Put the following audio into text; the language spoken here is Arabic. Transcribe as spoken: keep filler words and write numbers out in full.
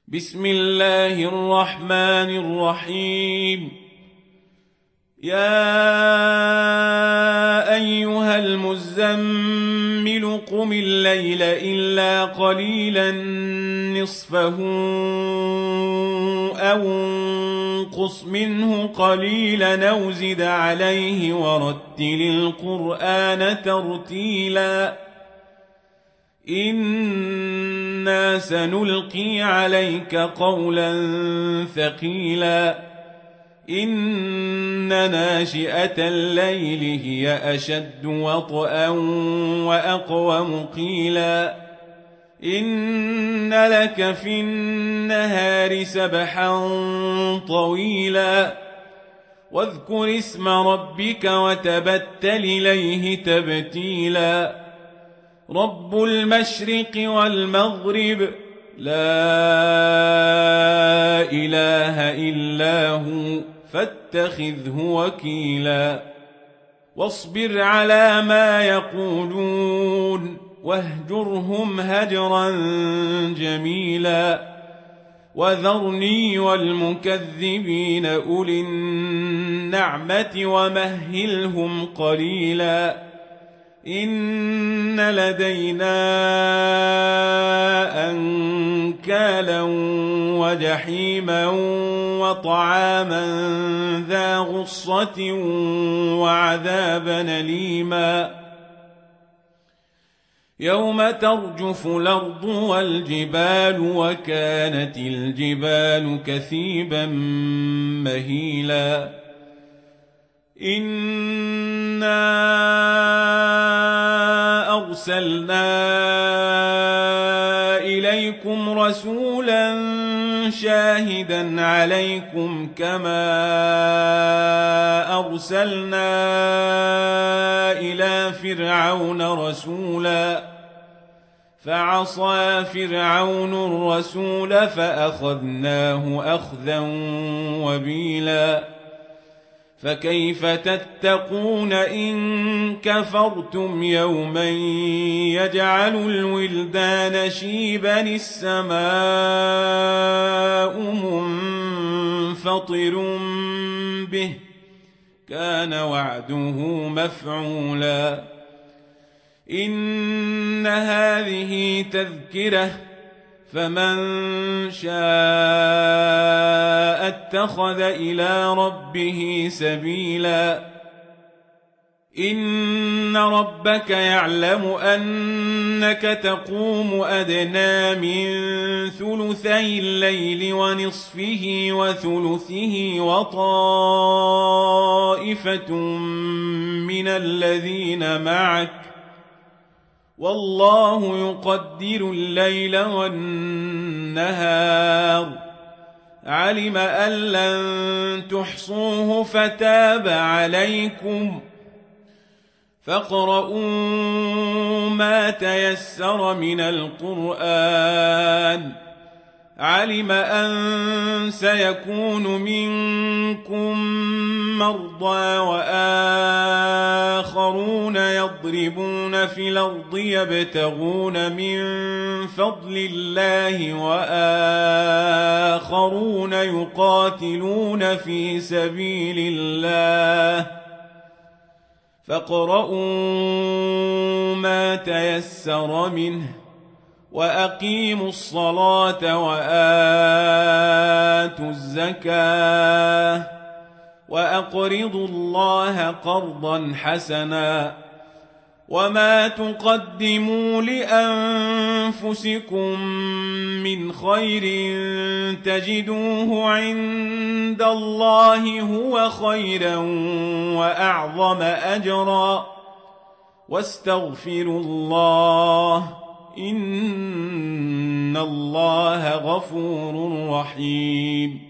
بسم الله الرحمن الرحيم. يا أيها المزمل قم الليل إلا قليلا نصفه أو انقص منه قليلا أو زد عليه ورتل القرآن ترتيلا إنا سنلقي عليك قولا ثقيلا إن ناشئة الليل هي أشد وطئا وأقوم قيلا إن لك في النهار سبحا طويلا واذكر اسم ربك وتبتل إليه تبتيلا رب المشرق والمغرب لا إله إلا هو فاتخذه وكيلا واصبر على ما يقولون واهجرهم هجرا جميلا وذرني والمكذبين أولي النعمة ومهلهم قليلا إن لدينا أنكالا وجحيما وطعاما ذا غصة وعذابا أليما يوم ترجف الأرض والجبال وكانت الجبال كثيبا مهيلا إنا أرسلنا إليكم رسولا شاهدا عليكم كما أرسلنا إلى فرعون رسولا فعصى فرعون الرسول فأخذناه أخذا وبيلا فكيف تتقون إن كفرتم يوما يجعل الولدان شيبا السماء منفطر به كان وعده مفعولا إن هذه تذكرة فمن شاء اتخذ إلى ربه سبيلا إن ربك يعلم أنك تقوم أدنى من ثلثي الليل ونصفه وثلثه وطائفة من الذين معك والله يقدر الليل والنهار علم أن لن تحصوه فتاب عليكم فاقرؤوا ما تيسر من القرآن علم أن سيكون منكم مرضى وآخرون يضربون في الأرض يبتغون من فضل الله وآخرون يقاتلون في سبيل الله فاقرؤوا ما تيسر منه وأقيموا الصلاة وآتوا الزكاة وأقرضوا الله قرضا حسنا وما تقدموا لأنفسكم من خير تجدوه عند الله هو خيرا وأعظم أجرا واستغفروا الله إن الله غفور رحيم.